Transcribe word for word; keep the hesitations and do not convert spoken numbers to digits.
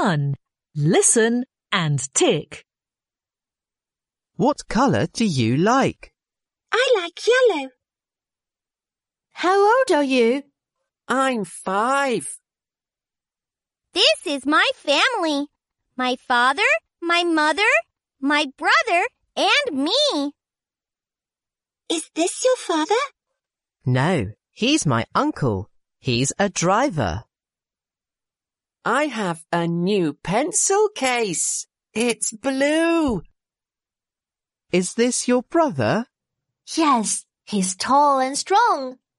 one. Listen and tick. What colour do you like? I like yellow. How old are you? I'm five. This is my family. My father, my mother, my brother, and me. Is this your father? No, he's my uncle. He's a driver. I have a new pencil case. It's blue. Is this your brother? Yes, he's tall and strong.